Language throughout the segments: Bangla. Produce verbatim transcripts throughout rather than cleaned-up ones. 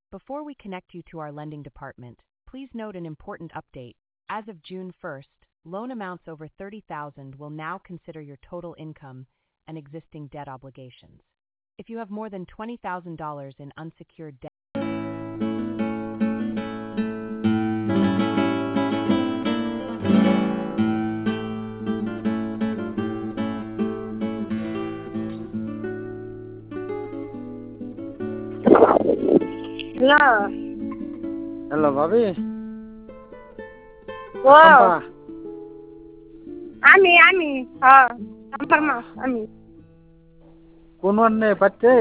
Before we connect you to our lending department, please note an important update. As of June first, loan amounts over thirty thousand dollars will now consider your total income and existing debt obligations. If you have more than twenty thousand dollars in unsecured debt, Hello. Hello, Bobby. Wow. Ami, Ami. Ha. Amparma, Ami. কোন ওয়ানে বাচ্চা?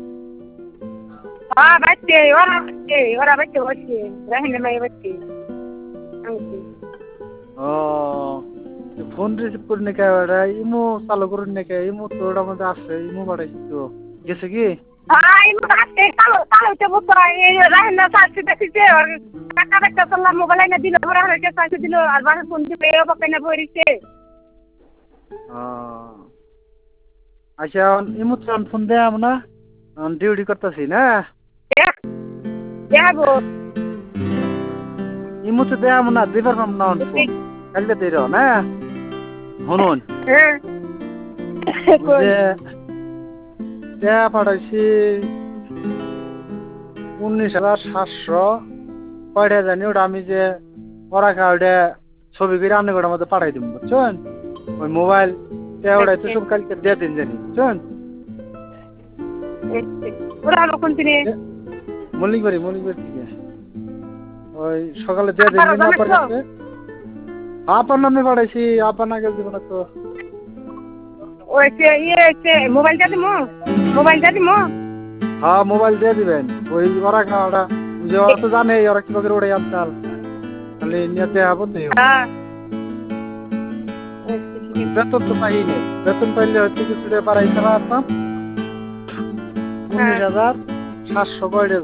Ha, বাচ্চা, ওরা বাচ্চা, ওরা বাচ্চা বাচ্চা। রাহিনা মাই বাচ্চা। আমি। ও ফোন রিসিভ করে নে কে ওরা ইমো চালু করে নে কে ইমো তো ওটার মধ্যে আছে ইমো বাড়াইছি তো গেছে কি? হ্যাঁ ইমো আছে চালু চালু হতে বলতো এই রাহিনা সাথে দেখতে আর টাকা টাকা চলা মোবাইল না দিল ওরা হয়ে সাথে দিল আর বাসা ফোন দিবে ও বাপে না বইরিছে। আচ্ছা ইমো তো ফোন দেয়াম না ডিউটি করতেছি না যাবো ইমো তো দেয়াম না দিবার পাম না ফোন কালকে দিরো না শুনুন হ্যাঁ যে দেয়া পাঠাইছি উনিশ হাজার সাতশো কয়টা জানি ওটা আমি যে পড়া কার্ডে ছবি করে আপনি ওটার মধ্যে পাঠাই দিব বুঝছেন ওই মোবাইল ওটাই তো সব কালকে দিয়ে দিন জানি বুঝছেন মল্লিক বাড়ি মল্লিক বাড়ি থেকে ওই সকালে দিয়ে দিন না পাঠাইছে আপনার নামে পাঠাইছি আপনার আগে দিব না তো ওই ইয়ে মোবাইলটা দিমো মোবাইলটা দিমো হ্যাঁ মোবাইল দিয়ে দিবেন ওই ওরা ওরা যে ওরা তো জানে ওরা কিভাবে ওড়ে আজকাল খালি নিয়ে দেওয়া বন্ধ বেতন তো পাই নেই বেতন পাইলে হচ্ছে কিছুটা বাড়াই ছাড়া আপনার উনিশ হাজার সাতশো কয়টা